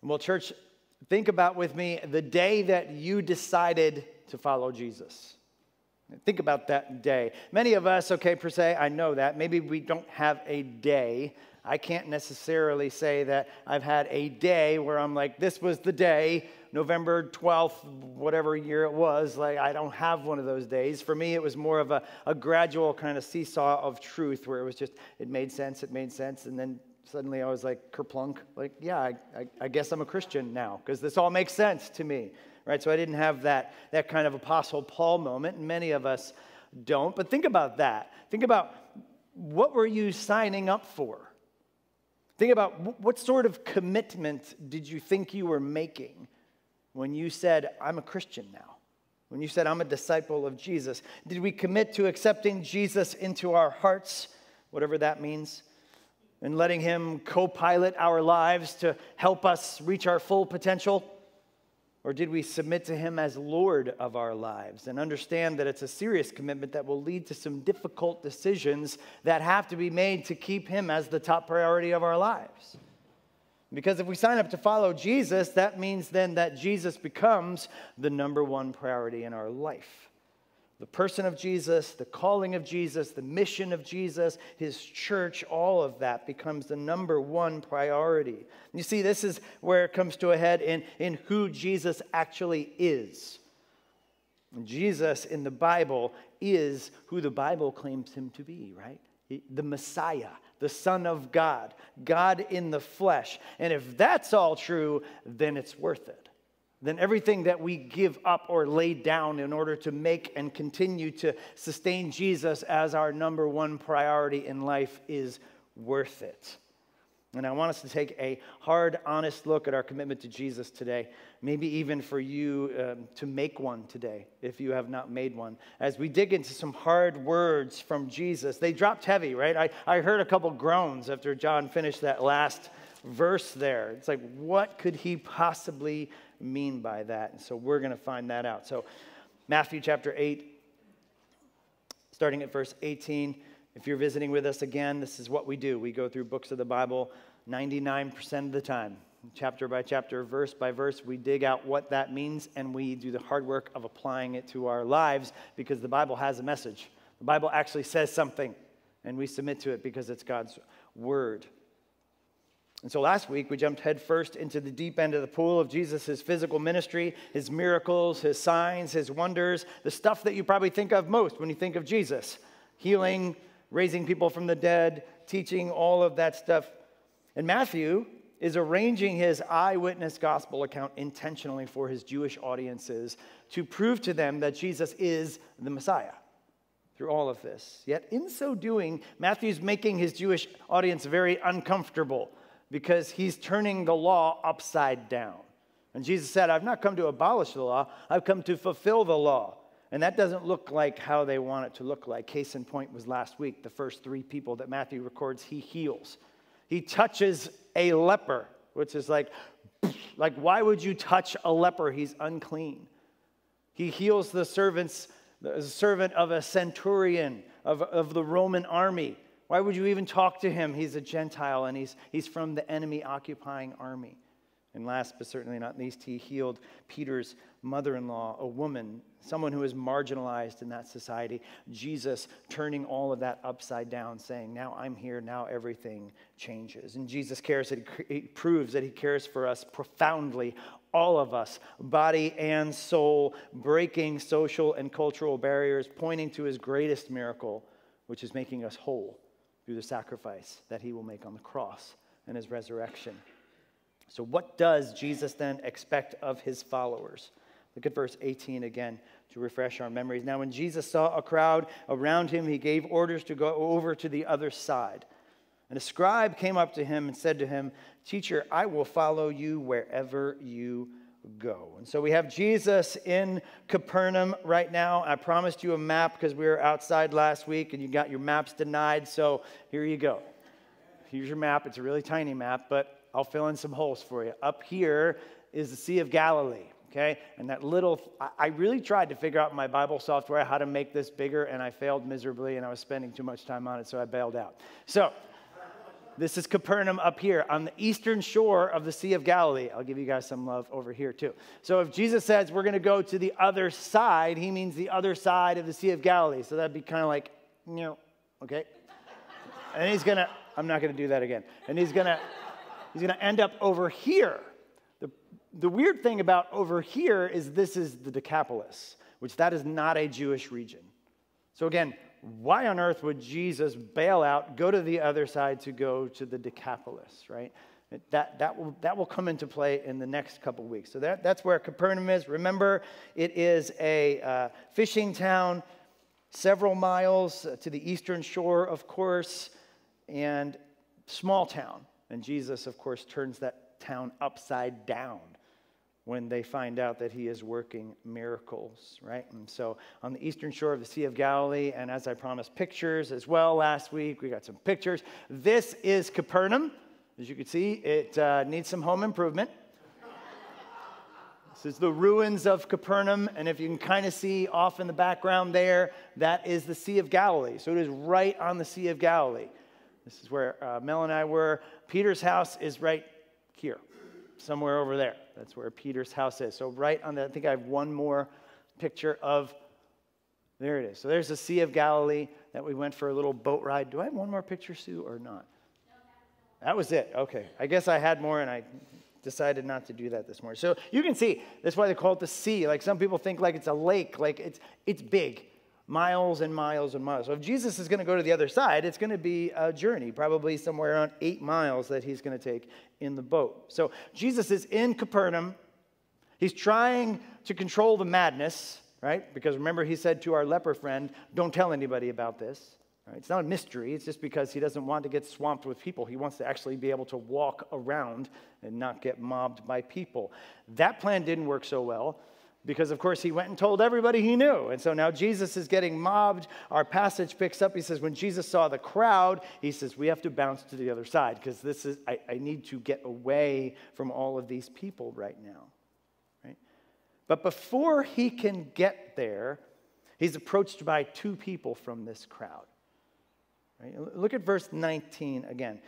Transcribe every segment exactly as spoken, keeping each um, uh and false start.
Well, church, think about with me the day that you decided to follow Jesus. Think about that day. Many of us, okay, per se, I know that. Maybe we don't have a day. I can't necessarily say that I've had a day where I'm like, this was the day, November twelfth, whatever year it was. Like, I don't have one of those days. For me, it was more of a, a gradual kind of seesaw of truth where it was just, it made sense, it made sense, and then suddenly I was like, kerplunk, like, yeah, I, I, I guess I'm a Christian now because this all makes sense to me, right? So I didn't have that, that kind of Apostle Paul moment, and many of us don't. But think about that. Think about what were you signing up for? Think about what sort of commitment did you think you were making when you said, I'm a Christian now? When you said, I'm a disciple of Jesus? Did we commit to accepting Jesus into our hearts, whatever that means? And letting him co-pilot our lives to help us reach our full potential? Or did we submit to him as Lord of our lives and understand that it's a serious commitment that will lead to some difficult decisions that have to be made to keep him as the top priority of our lives? Because if we sign up to follow Jesus, that means then that Jesus becomes the number one priority in our life. The person of Jesus, the calling of Jesus, the mission of Jesus, his church, all of that becomes the number one priority. You see, this is where it comes to a head in, in who Jesus actually is. And Jesus in the Bible is who the Bible claims him to be, right? The Messiah, the Son of God, God in the flesh. And if that's all true, then it's worth it. Then everything that we give up or lay down in order to make and continue to sustain Jesus as our number one priority in life is worth it. And I want us to take a hard, honest look at our commitment to Jesus today. Maybe even for you um, to make one today, if you have not made one. As we dig into some hard words from Jesus, they dropped heavy, right? I, I heard a couple groans after John finished that last verse there. It's like, what could he possibly mean by that? And so we're going to find that out. So Matthew chapter eight, starting at verse eighteen. If you're visiting with us again, this is what we do. We go through books of the Bible ninety-nine percent of the time. Chapter by chapter, verse by verse, we dig out what that means, and we do the hard work of applying it to our lives because the Bible has a message. The Bible actually says something, and we submit to it because it's God's word. And so last week, we jumped headfirst into the deep end of the pool of Jesus' physical ministry, his miracles, his signs, his wonders, the stuff that you probably think of most when you think of Jesus. Healing, raising people from the dead, teaching, all of that stuff. And Matthew is arranging his eyewitness gospel account intentionally for his Jewish audiences to prove to them that Jesus is the Messiah through all of this. Yet in so doing, Matthew's making his Jewish audience very uncomfortable, because he's turning the law upside down. And Jesus said, I've not come to abolish the law, I've come to fulfill the law. And that doesn't look like how they want it to look like. Case in point was last week, the first three people that Matthew records he heals. He touches a leper, which is like, like why would you touch a leper? He's unclean. He heals the servants, the servant of a centurion of, of the Roman army. Why would you even talk to him? He's a Gentile, and he's, he's from the enemy-occupying army. And last but certainly not least, he healed Peter's mother-in-law, a woman, someone who is marginalized in that society. Jesus turning all of that upside down, saying, now I'm here, now everything changes. And Jesus cares, that he, he proves that he cares for us profoundly, all of us, body and soul, breaking social and cultural barriers, pointing to his greatest miracle, which is making us whole through the sacrifice that he will make on the cross and his resurrection. So what does Jesus then expect of his followers? Look at verse eighteen again to refresh our memories. Now when Jesus saw a crowd around him, he gave orders to go over to the other side. And a scribe came up to him and said to him, Teacher, I will follow you wherever you go. And so we have Jesus in Capernaum right now. I promised you a map because we were outside last week and you got your maps denied. So here you go. Here's your map. It's a really tiny map, but I'll fill in some holes for you. Up here is the Sea of Galilee. Okay, and that little, I really tried to figure out in my Bible software how to make this bigger, and I failed miserably, and I was spending too much time on it, so I bailed out. So, This is Capernaum up here on the eastern shore of the Sea of Galilee. I'll give you guys some love over here too. So if Jesus says we're going to go to the other side, he means the other side of the Sea of Galilee. So that'd be kind of like, you know, okay? And he's going to, I'm not going to do that again. And he's going to, he's going to end up over here. The, the weird thing about over here is this is the Decapolis, which that is not a Jewish region. So again, why on earth would Jesus bail out, go to the other side to go to the Decapolis, right? That, that, will, that will come into play in the next couple weeks. So that, that's where Capernaum is. Remember, it is a uh, fishing town, several miles to the eastern shore, of course, and small town. And Jesus, of course, turns that town upside down when they find out that he is working miracles, right? And so on the eastern shore of the Sea of Galilee, and as I promised, pictures as well last week, we got some pictures. This is Capernaum. As you can see, it uh, needs some home improvement. This is the ruins of Capernaum, and if you can kind of see off in the background there, that is the Sea of Galilee. So it is right on the Sea of Galilee. This is where uh, Mel and I were. Peter's house is right here, somewhere over there. That's where Peter's house is. So right on that, I think I have one more picture of, there it is. So there's the Sea of Galilee that we went for a little boat ride. Do I have one more picture, Sue, or not? That was it. Okay. I guess I had more and I decided not to do that this morning. So you can see, that's why they call it the sea. Like some people think like it's a lake, like it's it's big. Miles and miles and miles. So if Jesus is going to go to the other side, it's going to be a journey, probably somewhere around eight miles that he's going to take in the boat. So Jesus is in Capernaum. He's trying to control the madness, right? Because remember he said to our leper friend, don't tell anybody about this. Right? It's not a mystery. It's just because he doesn't want to get swamped with people. He wants to actually be able to walk around and not get mobbed by people. That plan didn't work so well, because, of course, he went and told everybody he knew. And so now Jesus is getting mobbed. Our passage picks up. He says, when Jesus saw the crowd, he says, we have to bounce to the other side because this is, I, I need to get away from all of these people right now. Right? But before he can get there, he's approached by two people from this crowd. Right? Look at verse nineteen again.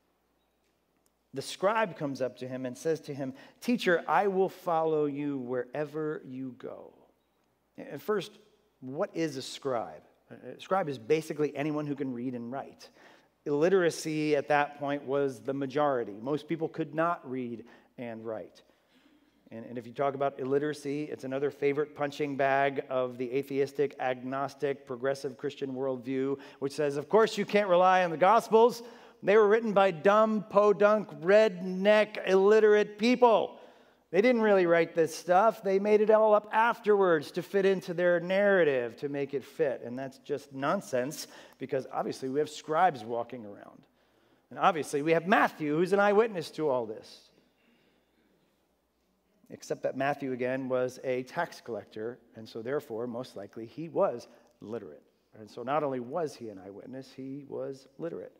The scribe comes up to him and says to him, teacher, I will follow you wherever you go. At first, what is a scribe? A scribe is basically anyone who can read and write. Illiteracy at that point was the majority. Most people could not read and write. And, and if you talk about illiteracy, it's another favorite punching bag of the atheistic, agnostic, progressive Christian worldview, which says, of course, you can't rely on the Gospels. They were written by dumb, podunk, redneck, illiterate people. They didn't really write this stuff. They made it all up afterwards to fit into their narrative, to make it fit. And that's just nonsense, because obviously we have scribes walking around. And obviously we have Matthew, who's an eyewitness to all this. Except that Matthew, again, was a tax collector, and so therefore, most likely, he was literate. And so not only was he an eyewitness, he was literate.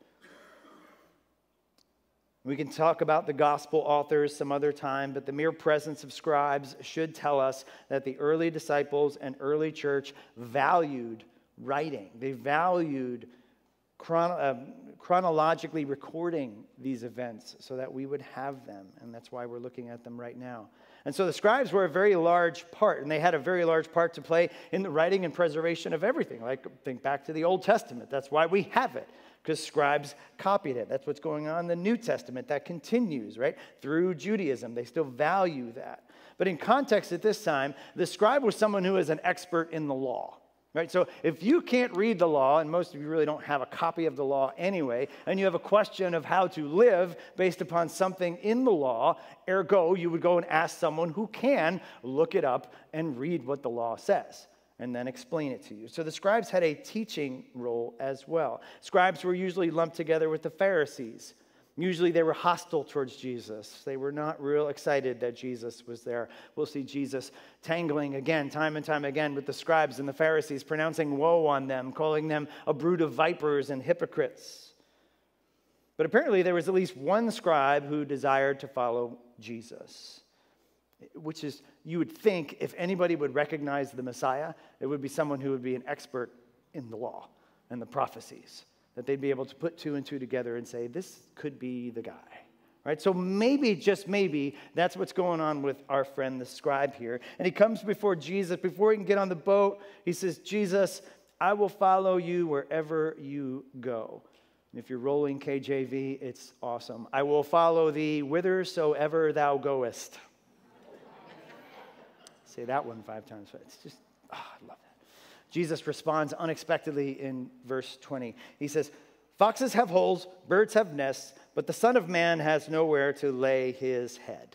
We can talk about the gospel authors some other time, but the mere presence of scribes should tell us that the early disciples and early church valued writing. They valued chron- uh, chronologically recording these events so that we would have them, and that's why we're looking at them right now. And so the scribes were a very large part, and they had a very large part to play in the writing and preservation of everything. Like, think back to the Old Testament. That's why we have it, because scribes copied it. That's what's going on in the New Testament. That continues, right? Through Judaism, they still value that. But in context at this time, the scribe was someone who is an expert in the law. Right? So if you can't read the law, and most of you really don't have a copy of the law anyway, and you have a question of how to live based upon something in the law, ergo, you would go and ask someone who can look it up and read what the law says, and then explain it to you. So the scribes had a teaching role as well. Scribes were usually lumped together with the Pharisees. Usually they were hostile towards Jesus. They were not real excited that Jesus was there. We'll see Jesus tangling again, time and time again, with the scribes and the Pharisees, pronouncing woe on them, calling them a brood of vipers and hypocrites. But apparently there was at least one scribe who desired to follow Jesus, which is, you would think, if anybody would recognize the Messiah, it would be someone who would be an expert in the law and the prophecies. that they'd be able to put two and two together and say, this could be the guy. Right? So maybe, just maybe, that's what's going on with our friend, the scribe here. And he comes before Jesus. Before he can get on the boat, he says, Jesus, I will follow you wherever you go. And if you're rolling K J V, it's awesome. I will follow thee whithersoever thou goest. Say that one five times. It's just, oh, I love that. Jesus responds unexpectedly in verse twenty. He says, foxes have holes, birds have nests, but the Son of Man has nowhere to lay his head.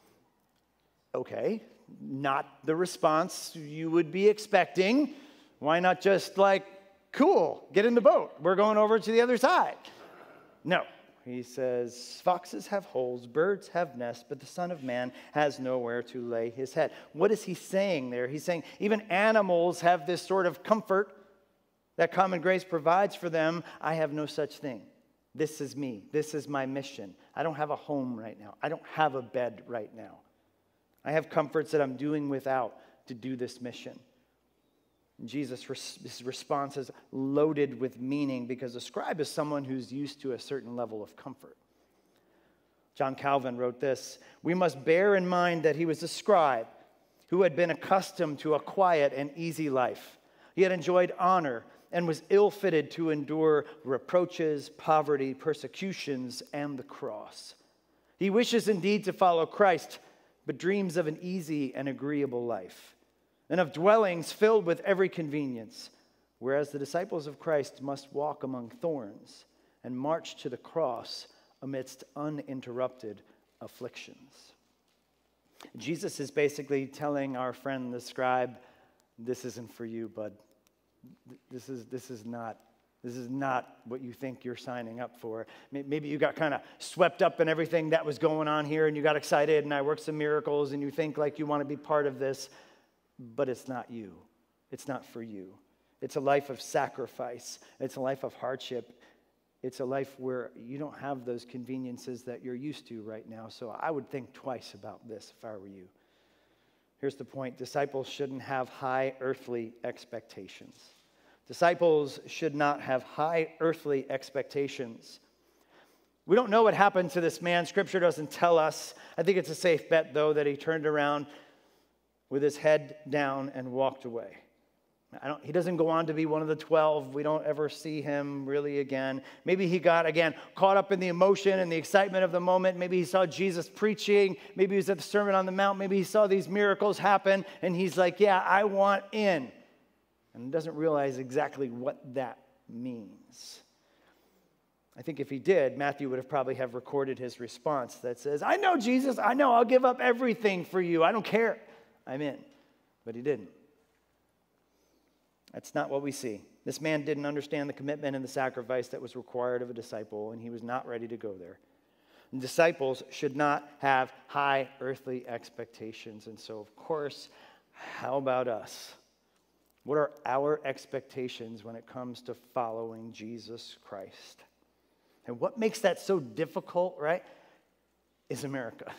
Okay, not the response you would be expecting. Why not just like, cool, get in the boat. We're going over to the other side. No, he says, foxes have holes, birds have nests, but the Son of Man has nowhere to lay his head. What is he saying there? He's saying even animals have this sort of comfort that common grace provides for them. I have no such thing. This is me. This is my mission. I don't have a home right now. I don't have a bed right now. I have comforts that I'm doing without to do this mission. And Jesus' his response is loaded with meaning because a scribe is someone who's used to a certain level of comfort. John Calvin wrote this, we must bear in mind that he was a scribe who had been accustomed to a quiet and easy life. He had enjoyed honor and was ill-fitted to endure reproaches, poverty, persecutions, and the cross. He wishes indeed to follow Christ, but dreams of an easy and agreeable life, and of dwellings filled with every convenience, whereas the disciples of Christ must walk among thorns and march to the cross amidst uninterrupted afflictions. Jesus is basically telling our friend the scribe, this isn't for you, bud. This is, this is not, this is not what you think you're signing up for. Maybe you got kind of swept up in everything that was going on here and you got excited and I worked some miracles and you think like you want to be part of this, but it's not you. It's not for you. It's a life of sacrifice. It's a life of hardship. It's a life where you don't have those conveniences that you're used to right now. So I would think twice about this if I were you. Here's the point. Disciples shouldn't have high earthly expectations. Disciples should not have high earthly expectations. We don't know what happened to this man. Scripture doesn't tell us. I think it's a safe bet, though, that he turned around with his head down and walked away. I don't, he doesn't go on to be one of the twelve. We don't ever see him really again. Maybe he got, again, caught up in the emotion and the excitement of the moment. Maybe he saw Jesus preaching. Maybe he was at the Sermon on the Mount. Maybe he saw these miracles happen, and he's like, yeah, I want in. And doesn't realize exactly what that means. I think if he did, Matthew would have probably have recorded his response that says, I know, Jesus, I know, I'll give up everything for you. I don't care. I'm in. But he didn't. That's not what we see. This man didn't understand the commitment and the sacrifice that was required of a disciple, and he was not ready to go there. And disciples should not have high earthly expectations. And so, of course, how about us? What are our expectations when it comes to following Jesus Christ? And what makes that so difficult, right, is America,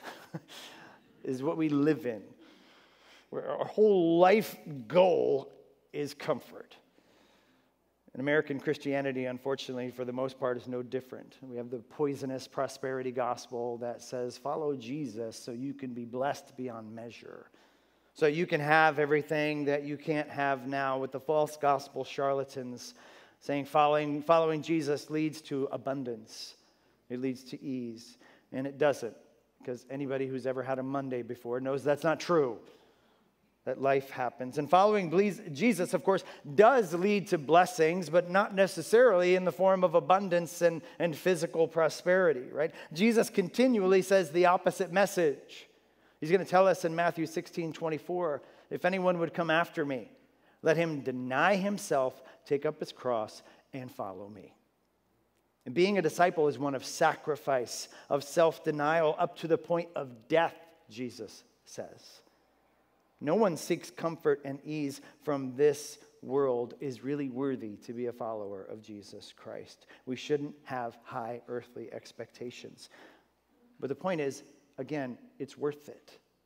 is what we live in, where our whole life goal is comfort. And American Christianity, unfortunately, for the most part, is no different. We have the poisonous prosperity gospel that says, follow Jesus so you can be blessed beyond measure. So you can have everything that you can't have now, with the false gospel charlatans saying following, following Jesus leads to abundance. It leads to ease. And it doesn't, because anybody who's ever had a Monday before knows that's not true. That life happens. And following Jesus, of course, does lead to blessings, but not necessarily in the form of abundance and, and physical prosperity, right? Jesus continually says the opposite message. He's going to tell us in Matthew sixteen twenty-four, if anyone would come after me, let him deny himself, take up his cross, and follow me. And being a disciple is one of sacrifice, of self-denial, up to the point of death, Jesus says. No one seeks comfort and ease from this world is really worthy to be a follower of Jesus Christ. We shouldn't have high earthly expectations. But the point is, again, it's worth it.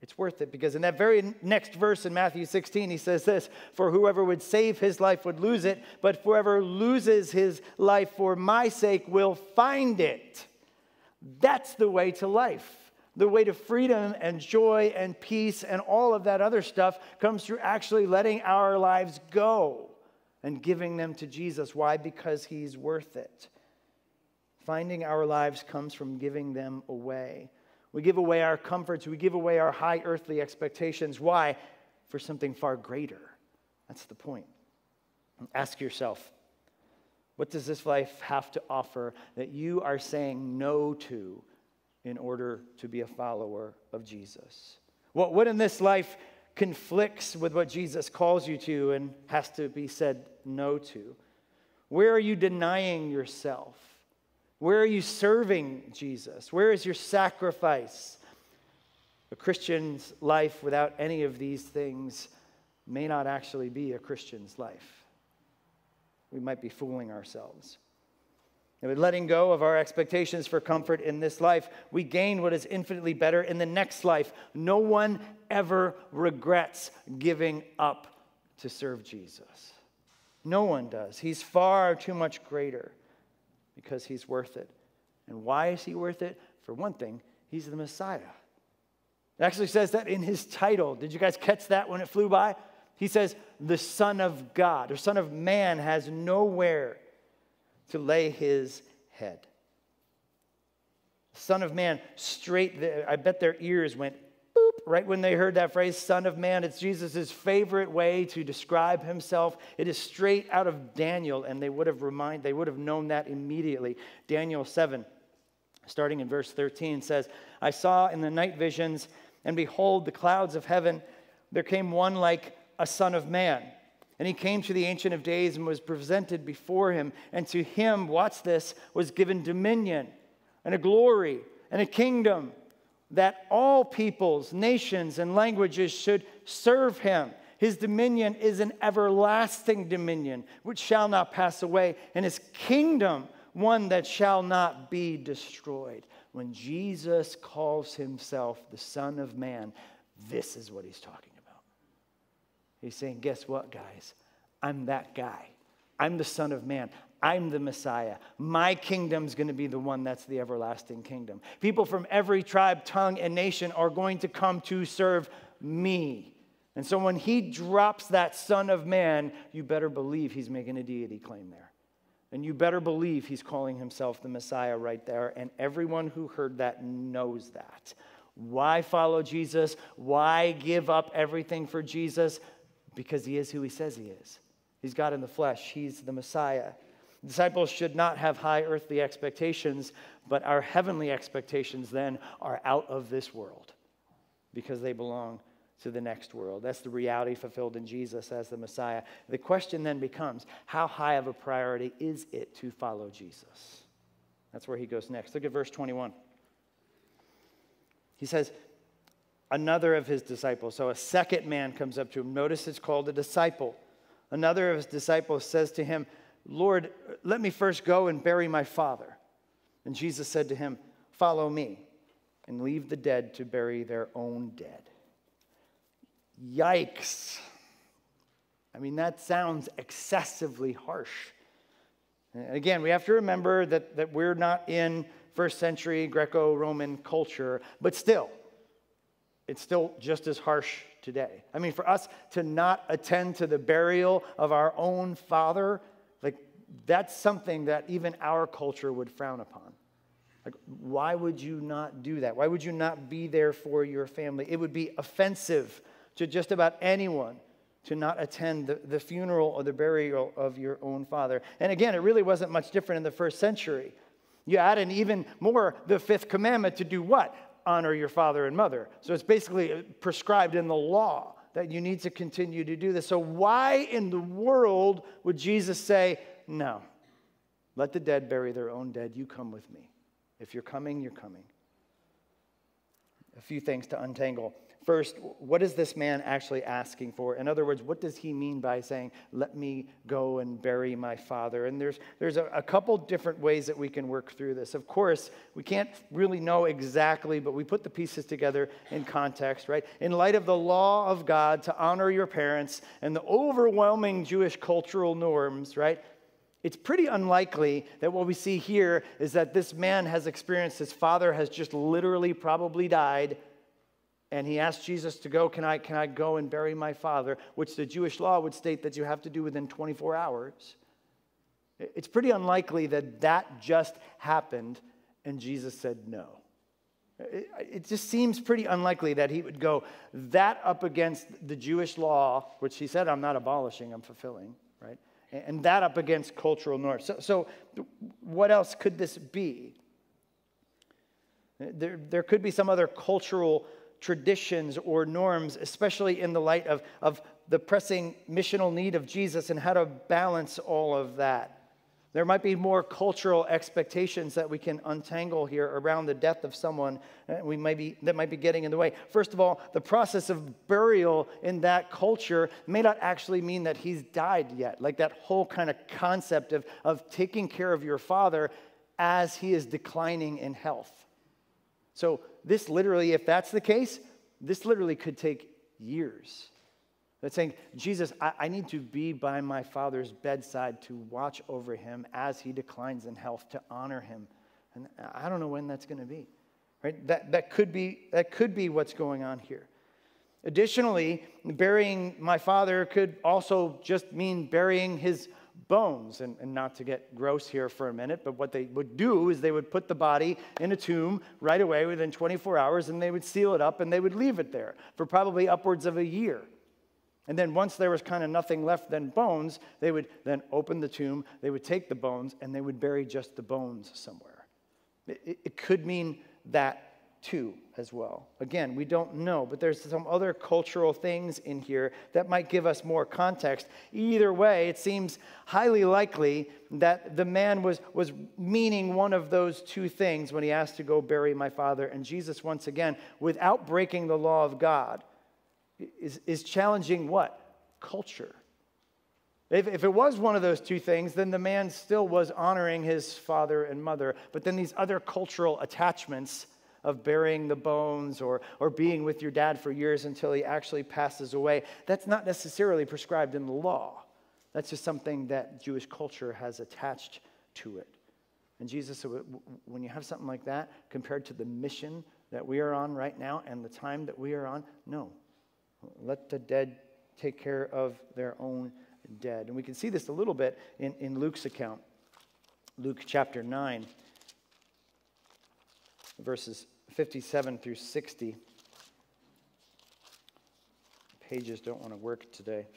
It's worth it, because in that very next verse in Matthew sixteen, he says this, "For whoever would save his life would lose it, but whoever loses his life for my sake will find it." That's the way to life. The way to freedom and joy and peace and all of that other stuff comes through actually letting our lives go and giving them to Jesus. Why? Because he's worth it. Finding our lives comes from giving them away. We give away our comforts. We give away our high earthly expectations. Why? For something far greater. That's the point. Ask yourself, what does this life have to offer that you are saying no to in order to be a follower of Jesus? What, what in this life conflicts with what Jesus calls you to and has to be said no to? Where are you denying yourself? Where are you serving Jesus? Where is your sacrifice? A Christian's life without any of these things may not actually be a Christian's life. We might be fooling ourselves. And with letting go of our expectations for comfort in this life, we gain what is infinitely better in the next life. No one ever regrets giving up to serve Jesus. No one does. He's far too much greater because he's worth it. And why is he worth it? For one thing, he's the Messiah. It actually says that in his title. Did you guys catch that when it flew by? He says, the Son of God, or Son of Man, has nowhere to lay his head. Son of Man, straight there. I bet their ears went boop right when they heard that phrase, Son of Man. It's Jesus' favorite way to describe himself. It is straight out of Daniel, and they would have remind, they would have known that immediately. Daniel seven, starting in verse thirteen, says, I saw in the night visions, and behold, the clouds of heaven, there came one like a son of man. And he came to the Ancient of Days and was presented before him. And to him, watch this, was given dominion and a glory and a kingdom that all peoples, nations, and languages should serve him. His dominion is an everlasting dominion which shall not pass away, and his kingdom one that shall not be destroyed. When Jesus calls himself the Son of Man, this is what he's talking about. He's saying, guess what, guys? I'm that guy. I'm the Son of Man. I'm the Messiah. My kingdom's going to be the one that's the everlasting kingdom. People from every tribe, tongue, and nation are going to come to serve me. And so when he drops that Son of Man, you better believe he's making a deity claim there. And you better believe he's calling himself the Messiah right there. And everyone who heard that knows that. Why follow Jesus? Why give up everything for Jesus? Because he is who he says he is. He's God in the flesh. He's the Messiah. Disciples should not have high earthly expectations, but our heavenly expectations then are out of this world because they belong to the next world. That's the reality fulfilled in Jesus as the Messiah. The question then becomes, how high of a priority is it to follow Jesus? That's where he goes next. Look at verse twenty-one. He says, another of his disciples, so a second man comes up to him. Notice it's called a disciple. Another of his disciples says to him, Lord, let me first go and bury my father. And Jesus said to him, follow me and leave the dead to bury their own dead. Yikes. I mean, that sounds excessively harsh. And again, we have to remember that, that we're not in first century Greco-Roman culture, but still, it's still just as harsh today. I mean, for us to not attend to the burial of our own father, like, that's something that even our culture would frown upon. Like, why would you not do that? Why would you not be there for your family? It would be offensive to just about anyone to not attend the, the funeral or the burial of your own father. And again, it really wasn't much different in the first century. You add in even more the fifth commandment to do what? Honor your father and mother. So it's basically prescribed in the law that you need to continue to do this. So why in the world would Jesus say, no, let the dead bury their own dead. You come with me. If you're coming, you're coming. A few things to untangle. First, what is this man actually asking for? In other words, what does he mean by saying, let me go and bury my father? And there's, there's a, a couple different ways that we can work through this. Of course, we can't really know exactly, but we put the pieces together in context, right? In light of the law of God to honor your parents and the overwhelming Jewish cultural norms, right? It's pretty unlikely that what we see here is that this man has experienced his father has just literally probably died, and he asked Jesus to go, can I, can I go and bury my father? Which the Jewish law would state that you have to do within twenty-four hours. It's pretty unlikely that that just happened and Jesus said no. It, it just seems pretty unlikely that he would go that up against the Jewish law, which he said, I'm not abolishing, I'm fulfilling, right? And that up against cultural norms. So, so what else could this be? There, there could be some other cultural traditions or norms, especially in the light of, of the pressing missional need of Jesus and how to balance all of that. There might be more cultural expectations that we can untangle here around the death of someone we might be, that might be getting in the way. First of all, the process of burial in that culture may not actually mean that he's died yet. Like that whole kind of concept of, of taking care of your father as he is declining in health. So this literally, if that's the case, this literally could take years. That's saying, Jesus, I, I need to be by my father's bedside to watch over him as he declines in health, to honor him. And I don't know when that's going to be. Right? That, that could be, that could be what's going on here. Additionally, burying my father could also just mean burying his bones, and, and not to get gross here for a minute, but what they would do is they would put the body in a tomb right away within twenty-four hours, and they would seal it up, and they would leave it there for probably upwards of a year. And then once there was kind of nothing left than bones, they would then open the tomb, they would take the bones, and they would bury just the bones somewhere. It, it could mean that too as well. Again, we don't know, but there's some other cultural things in here that might give us more context. Either way, it seems highly likely that the man was, was meaning one of those two things when he asked to go bury my father. And Jesus, once again, without breaking the law of God, is, is challenging what? Culture. If, if it was one of those two things, then the man still was honoring his father and mother. But then these other cultural attachments of burying the bones or, or being with your dad for years until he actually passes away, that's not necessarily prescribed in the law. That's just something that Jewish culture has attached to it. And Jesus, when you have something like that, compared to the mission that we are on right now and the time that we are on, no. Let the dead take care of their own dead. And we can see this a little bit in, in Luke's account. Luke chapter nine. Verses fifty-seven through sixty. Pages don't want to work today. It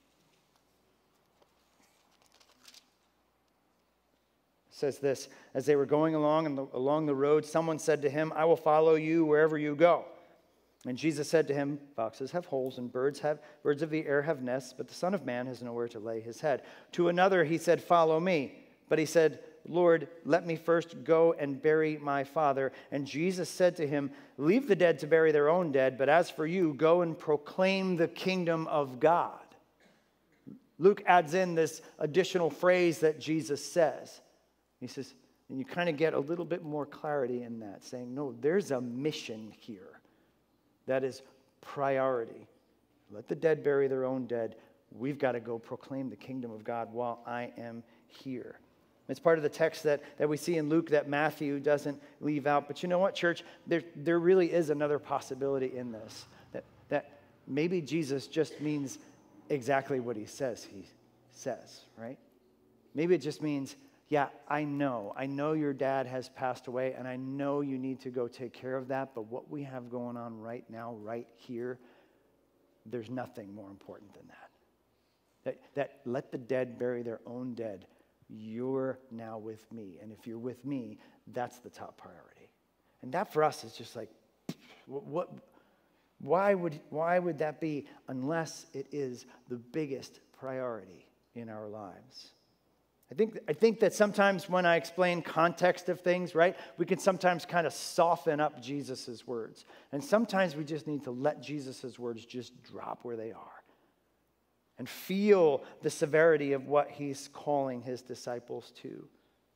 says this, as they were going along and along the road, someone said to him, I will follow you wherever you go. And Jesus said to him, foxes have holes and birds have birds of the air have nests, but the Son of Man has nowhere to lay his head. To another he said, follow me. But he said, Lord, let me first go and bury my father. And Jesus said to him, leave the dead to bury their own dead, but as for you, go and proclaim the kingdom of God. Luke adds in this additional phrase that Jesus says. He says, and you kind of get a little bit more clarity in that, saying, no, there's a mission here that is priority. Let the dead bury their own dead. We've got to go proclaim the kingdom of God while I am here. It's part of the text that, that we see in Luke that Matthew doesn't leave out. But you know what, church? There, there really is another possibility in this. That, that maybe Jesus just means exactly what he says he says, right? Maybe it just means, yeah, I know. I know your dad has passed away, and I know you need to go take care of that. But what we have going on right now, right here, there's nothing more important than that. That, that let the dead bury their own dead. You're now with me. And if you're with me, that's the top priority. And that for us is just like, what, what why would why would that be unless it is the biggest priority in our lives? I think, I think that sometimes when I explain context of things, right, we can sometimes kind of soften up Jesus' words. And sometimes we just need to let Jesus' words just drop where they are and feel the severity of what he's calling his disciples to.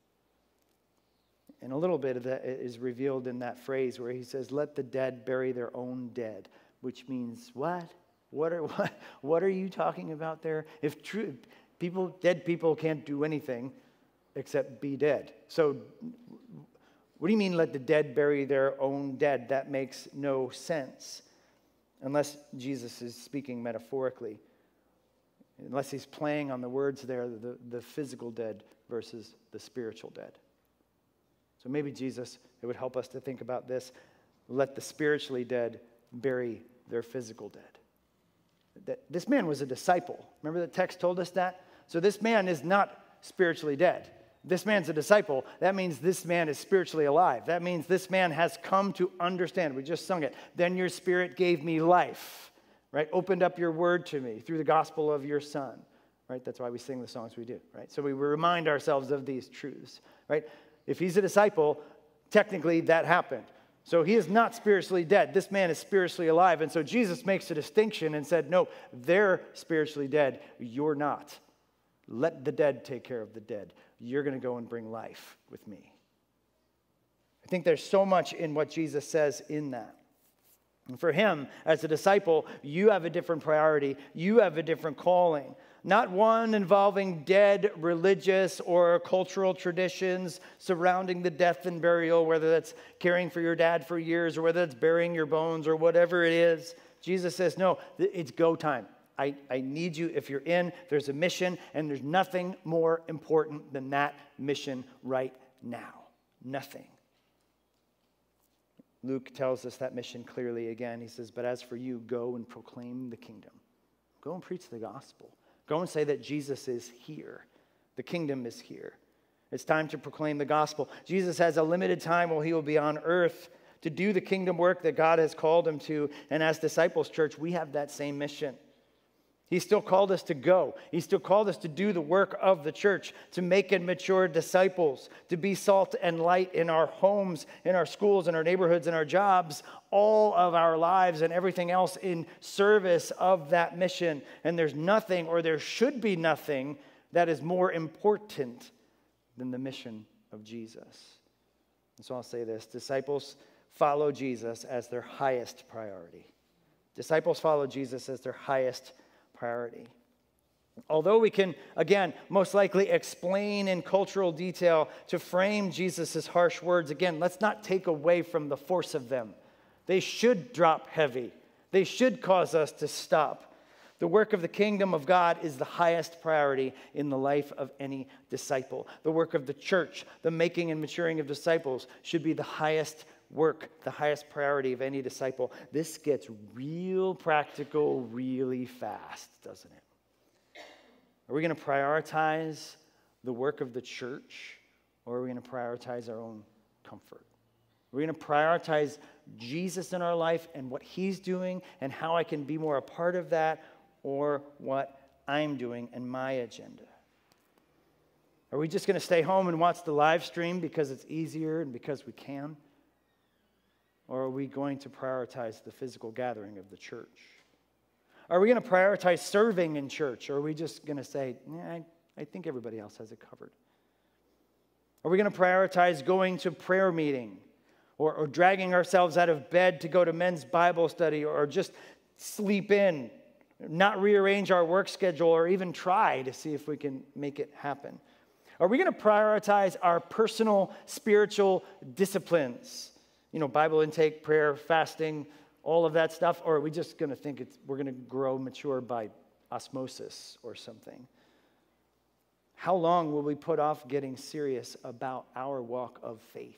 And a little bit of that is revealed in that phrase where he says, let the dead bury their own dead, which means what? What are, what, what are you talking about there? If true, people, dead people can't do anything except be dead. So what do you mean let the dead bury their own dead? That makes no sense unless Jesus is speaking metaphorically. Unless he's playing on the words there, the, the physical dead versus the spiritual dead. So maybe Jesus, it would help us to think about this. Let the spiritually dead bury their physical dead. That this man was a disciple. Remember the text told us that? So this man is not spiritually dead. This man's a disciple. That means this man is spiritually alive. That means this man has come to understand. We just sung it. Then your spirit gave me life. Right? Opened up your word to me through the gospel of your son. Right? That's why we sing the songs we do. Right? So we remind ourselves of these truths. Right? If he's a disciple, technically that happened. So he is not spiritually dead. This man is spiritually alive. And so Jesus makes a distinction and said, no, they're spiritually dead. You're not. Let the dead take care of the dead. You're going to go and bring life with me. I think there's so much in what Jesus says in that. And for him, as a disciple, you have a different priority. You have a different calling. Not one involving dead religious or cultural traditions surrounding the death and burial, whether that's caring for your dad for years or whether that's burying your bones or whatever it is. Jesus says, no, it's go time. I, I need you. If you're in, there's a mission, and there's nothing more important than that mission right now. Nothing. Luke tells us that mission clearly again. He says, but as for you, go and proclaim the kingdom. Go and preach the gospel. Go and say that Jesus is here. The kingdom is here. It's time to proclaim the gospel. Jesus has a limited time while he will be on earth to do the kingdom work that God has called him to. And as Disciples Church, we have that same mission. He still called us to go. He still called us to do the work of the church, to make and mature disciples, to be salt and light in our homes, in our schools, in our neighborhoods, in our jobs, all of our lives and everything else in service of that mission. And there's nothing, or there should be nothing, that is more important than the mission of Jesus. And so I'll say this: disciples follow Jesus as their highest priority. Disciples follow Jesus as their highest priority. Although we can, again, most likely explain in cultural detail to frame Jesus' harsh words, again, let's not take away from the force of them. They should drop heavy. They should cause us to stop. The work of the kingdom of God is the highest priority in the life of any disciple. The work of the church, the making and maturing of disciples, should be the highest work, the highest priority of any disciple. This gets real practical really fast, doesn't it? Are we going to prioritize the work of the church, or are we going to prioritize our own comfort? Are we going to prioritize Jesus in our life and what he's doing and how I can be more a part of that, or what I'm doing and my agenda? Are we just going to stay home and watch the live stream because it's easier and because we can? Or are we going to prioritize the physical gathering of the church? Are we going to prioritize serving in church? Or are we just going to say, yeah, I, I think everybody else has it covered? Are we going to prioritize going to prayer meeting? Or, or dragging ourselves out of bed to go to men's Bible study? Or just sleep in? Not rearrange our work schedule or even try to see if we can make it happen? Are we going to prioritize our personal spiritual disciplines? You know, Bible intake, prayer, fasting, all of that stuff? Or are we just going to think it's, we're going to grow mature by osmosis or something? How long will we put off getting serious about our walk of faith?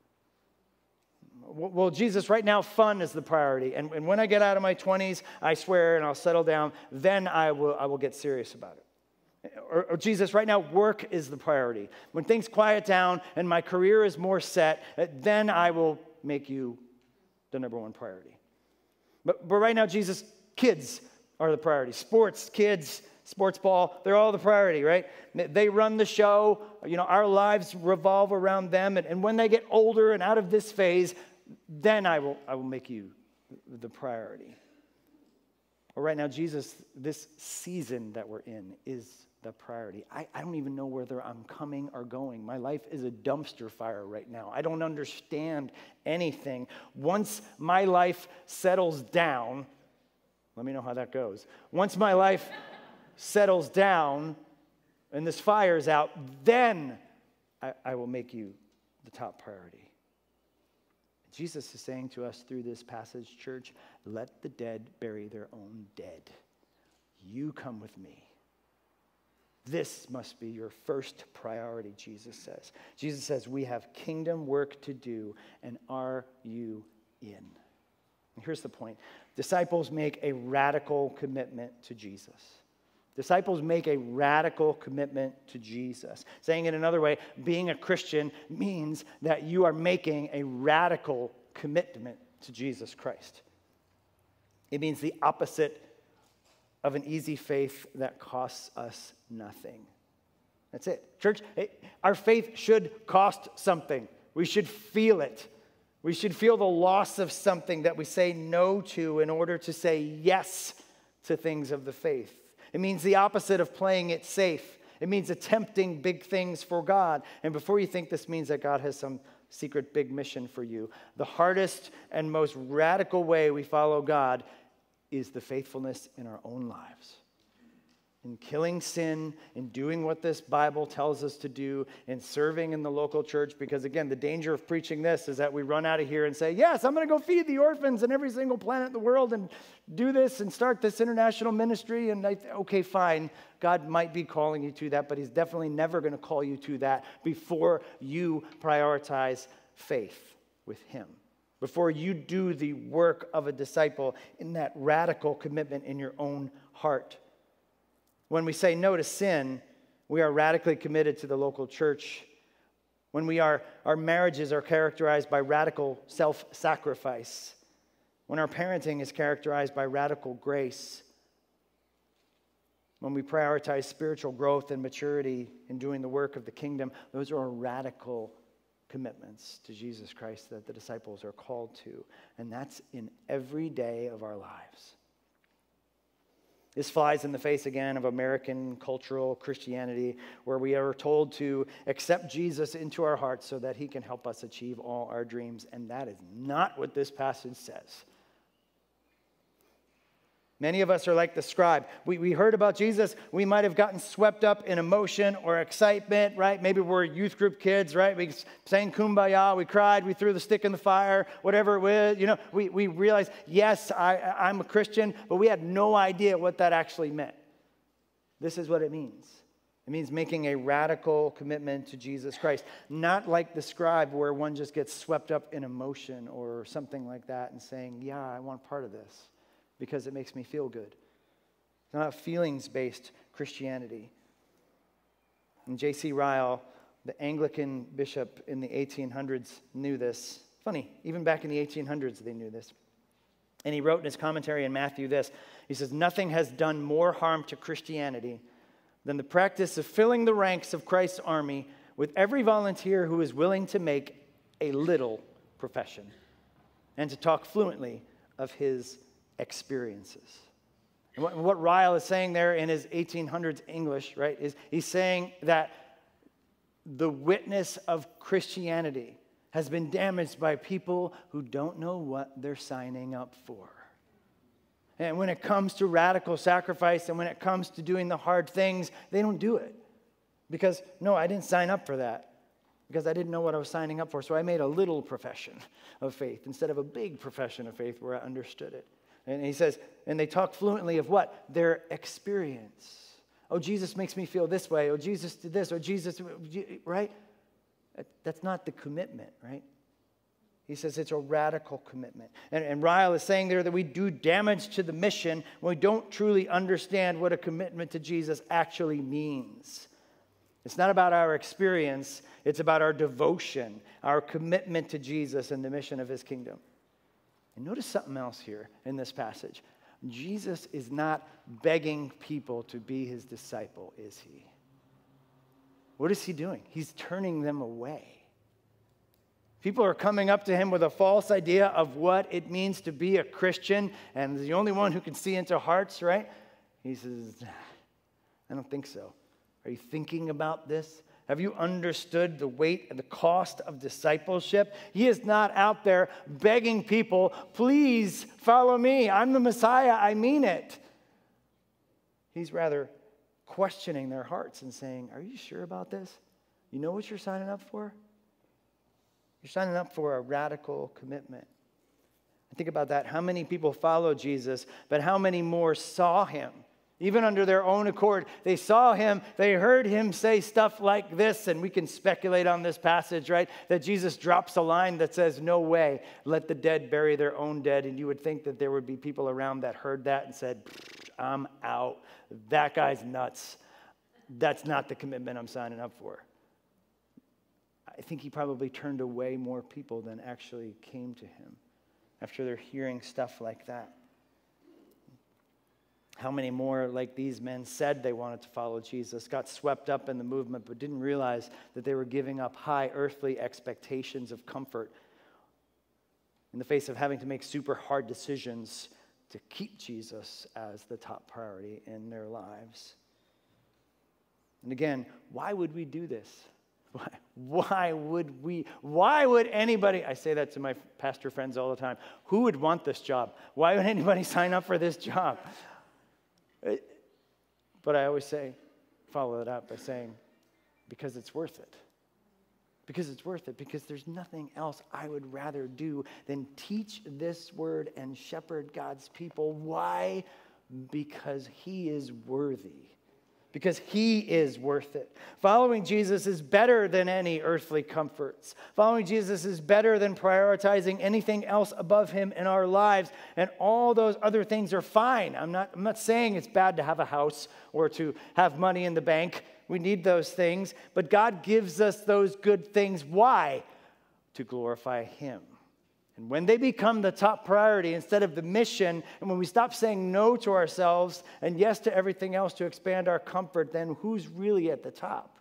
Well, Jesus, right now, fun is the priority. And, and when I get out of my twenties, I swear, and I'll settle down, then I will, I will get serious about it. Or, or Jesus, right now, work is the priority. When things quiet down and my career is more set, then I will make you the number one priority. But, but right now, Jesus, kids are the priority. Sports, kids, sports ball, they're all the priority, right? They run the show. You know, our lives revolve around them. And, and when they get older and out of this phase, then I will, I will make you the priority. Well, right now, Jesus, this season that we're in is the priority. I, I don't even know whether I'm coming or going. My life is a dumpster fire right now. I don't understand anything. Once my life settles down, let me know how that goes. Once my life settles down and this fire's out, then I, I will make you the top priority. Jesus is saying to us through this passage, church, let the dead bury their own dead. You come with me. This must be your first priority, Jesus says. Jesus says, we have kingdom work to do, and are you in? And here's the point. Disciples make a radical commitment to Jesus. Disciples make a radical commitment to Jesus. Saying it another way, being a Christian means that you are making a radical commitment to Jesus Christ. It means the opposite of an easy faith that costs us nothing. That's it. Church, our faith should cost something. We should feel it. We should feel the loss of something that we say no to in order to say yes to things of the faith. It means the opposite of playing it safe. It means attempting big things for God. And before you think this means that God has some secret big mission for you, the hardest and most radical way we follow God is the faithfulness in our own lives. In killing sin, in doing what this Bible tells us to do, in serving in the local church. Because again, the danger of preaching this is that we run out of here and say, yes, I'm going to go feed the orphans in every single planet in the world and do this and start this international ministry. And I, okay, fine, God might be calling you to that, but he's definitely never going to call you to that before you prioritize faith with him. Before you do the work of a disciple in that radical commitment in your own heart. When we say no to sin, we are radically committed to the local church. When we are, our marriages are characterized by radical self-sacrifice. When our parenting is characterized by radical grace. When we prioritize spiritual growth and maturity in doing the work of the kingdom, those are radical commitments to Jesus Christ that the disciples are called to. And that's in every day of our lives. This flies in the face again of American cultural Christianity, where we are told to accept Jesus into our hearts so that he can help us achieve all our dreams. And that is not what this passage says. Many of us are like the scribe. We, we heard about Jesus. We might have gotten swept up in emotion or excitement, right? Maybe we're youth group kids, right? We sang Kumbaya. We cried. We threw the stick in the fire, whatever it was. You know, we, we realized, yes, I, I'm a Christian, but we had no idea what that actually meant. This is what it means. It means making a radical commitment to Jesus Christ. Not like the scribe where one just gets swept up in emotion or something like that and saying, yeah, I want part of this, because it makes me feel good. It's not a feelings-based Christianity. And J C Ryle, the Anglican bishop in the eighteen hundreds, knew this. Funny, even back in the eighteen hundreds they knew this. And he wrote in his commentary in Matthew this. He says, nothing has done more harm to Christianity than the practice of filling the ranks of Christ's army with every volunteer who is willing to make a little profession and to talk fluently of his experiences. And what, what Ryle is saying there in his eighteen hundreds English, right, is he's saying that the witness of Christianity has been damaged by people who don't know what they're signing up for. And when it comes to radical sacrifice and when it comes to doing the hard things, they don't do it. Because, no, I didn't sign up for that. Because I didn't know what I was signing up for. So I made a little profession of faith instead of a big profession of faith where I understood it. And he says, and they talk fluently of what? Their experience. Oh, Jesus makes me feel this way. Oh, Jesus did this. Or Jesus, right? That's not the commitment, right? He says it's a radical commitment. And, and Ryle is saying there that we do damage to the mission when we don't truly understand what a commitment to Jesus actually means. It's not about our experience. It's about our devotion, our commitment to Jesus and the mission of his kingdom. And notice something else here in this passage. Jesus is not begging people to be his disciple, is he? What is he doing? He's turning them away. People are coming up to him with a false idea of what it means to be a Christian, and the only one who can see into hearts, right? He says, I don't think so. Are you thinking about this? Have you understood the weight and the cost of discipleship? He is not out there begging people, please follow me. I'm the Messiah. I mean it. He's rather questioning their hearts and saying, are you sure about this? You know what you're signing up for? You're signing up for a radical commitment. I think about that. How many people follow Jesus, but how many more saw him? Even under their own accord, they saw him, they heard him say stuff like this, and we can speculate on this passage, right? That Jesus drops a line that says, no way, let the dead bury their own dead. And you would think that there would be people around that heard that and said, I'm out. That guy's nuts. That's not the commitment I'm signing up for. I think he probably turned away more people than actually came to him after they're hearing stuff like that. How many more, like these men, said they wanted to follow Jesus, got swept up in the movement, but didn't realize that they were giving up high earthly expectations of comfort in the face of having to make super hard decisions to keep Jesus as the top priority in their lives. And again, why would we do this? Why, why would we, why would anybody, I say that to my pastor friends all the time, who would want this job? Why would anybody sign up for this job? But I always say, follow it up by saying, because it's worth it. Because it's worth it. Because there's nothing else I would rather do than teach this word and shepherd God's people. Why? Because he is worthy. Because he is worth it. Following Jesus is better than any earthly comforts. Following Jesus is better than prioritizing anything else above him in our lives. And all those other things are fine. I'm not, I'm not saying it's bad to have a house or to have money in the bank. We need those things. But God gives us those good things. Why? To glorify him. And when they become the top priority instead of the mission, and when we stop saying no to ourselves and yes to everything else to expand our comfort, then who's really at the top?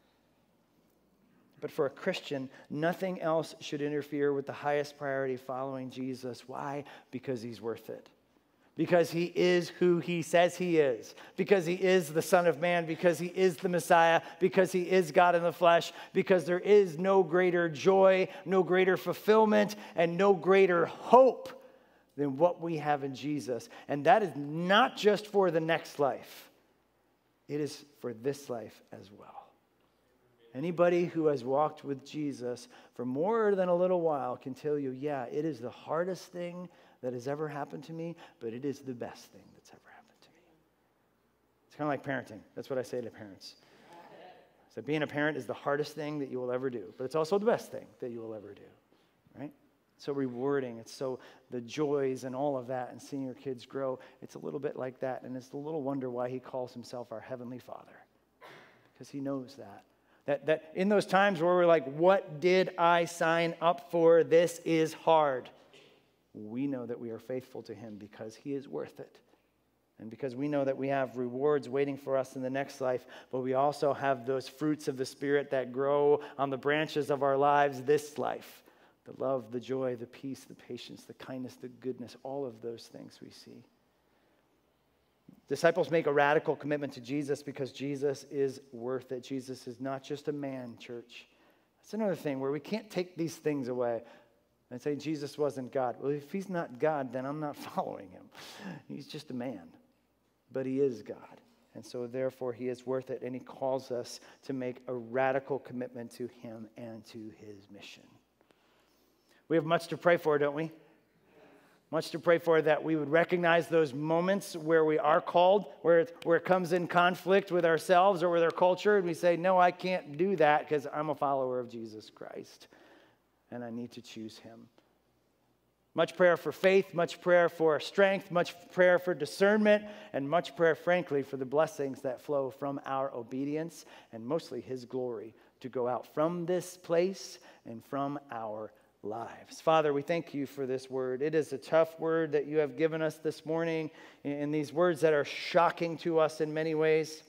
But for a Christian, nothing else should interfere with the highest priority, following Jesus. Why? Because he's worth it. Because he is who he says he is. Because he is the Son of Man. Because he is the Messiah. Because he is God in the flesh. Because there is no greater joy, no greater fulfillment, and no greater hope than what we have in Jesus. And that is not just for the next life. It is for this life as well. Anybody who has walked with Jesus for more than a little while can tell you, yeah, it is the hardest thing that has ever happened to me, but it is the best thing that's ever happened to me. It's kind of like parenting. That's what I say to parents. So being a parent is the hardest thing that you will ever do, but it's also the best thing that you will ever do, right? It's so rewarding. It's so the joys and all of that and seeing your kids grow, it's a little bit like that, and it's a little wonder why he calls himself our Heavenly Father, because he knows that. That, that in those times where we're like, what did I sign up for? This is hard. We know that we are faithful to him because he is worth it. And because we know that we have rewards waiting for us in the next life, but we also have those fruits of the Spirit that grow on the branches of our lives this life. The love, the joy, the peace, the patience, the kindness, the goodness, all of those things we see. Disciples make a radical commitment to Jesus because Jesus is worth it. Jesus is not just a man, church. That's another thing where we can't take these things away and say Jesus wasn't God. Well, if he's not God, then I'm not following him. He's just a man. But he is God. And so therefore he is worth it. And he calls us to make a radical commitment to him and to his mission. We have much to pray for, don't we? Much to pray for, that we would recognize those moments where we are called, where it, where it comes in conflict with ourselves or with our culture. And we say, no, I can't do that because I'm a follower of Jesus Christ. And I need to choose him. Much prayer for faith, much prayer for strength, much prayer for discernment, and much prayer, frankly, for the blessings that flow from our obedience and mostly his glory to go out from this place and from our lives. Father, we thank you for this word. It is a tough word that you have given us this morning, and these words that are shocking to us in many ways.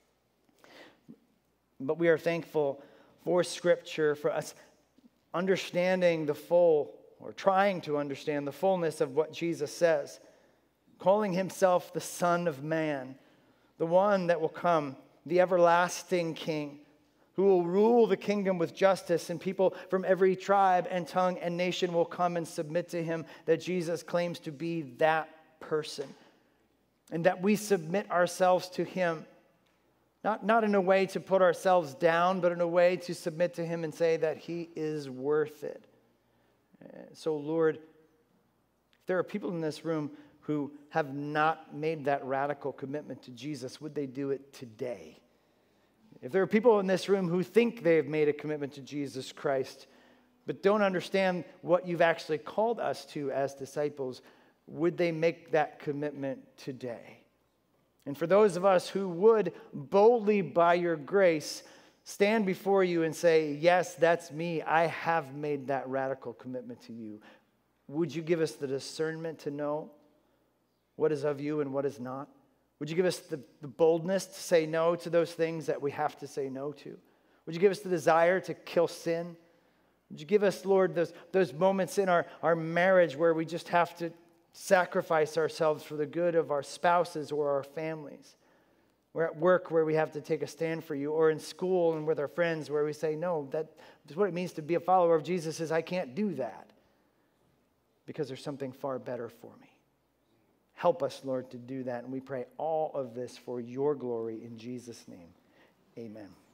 But we are thankful for Scripture, for us understanding the full, or trying to understand the fullness of what Jesus says, calling himself the Son of Man, the one that will come, the everlasting King, who will rule the kingdom with justice, and people from every tribe and tongue and nation will come and submit to him, that Jesus claims to be that person, and that we submit ourselves to him, not, not in a way to put ourselves down, but in a way to submit to him and say that he is worth it. So, Lord, if there are people in this room who have not made that radical commitment to Jesus, would they do it today? If there are people in this room who think they've made a commitment to Jesus Christ, but don't understand what you've actually called us to as disciples, would they make that commitment today? And for those of us who would boldly, by your grace, stand before you and say, yes, that's me, I have made that radical commitment to you, would you give us the discernment to know what is of you and what is not? Would you give us the, the boldness to say no to those things that we have to say no to? Would you give us the desire to kill sin? Would you give us, Lord, those, those moments in our, our marriage where we just have to sacrifice ourselves for the good of our spouses or our families? We're at work where we have to take a stand for you, or in school and with our friends where we say, no, that's what it means to be a follower of Jesus is I can't do that because there's something far better for me. Help us, Lord, to do that. And we pray all of this for your glory in Jesus' name. Amen.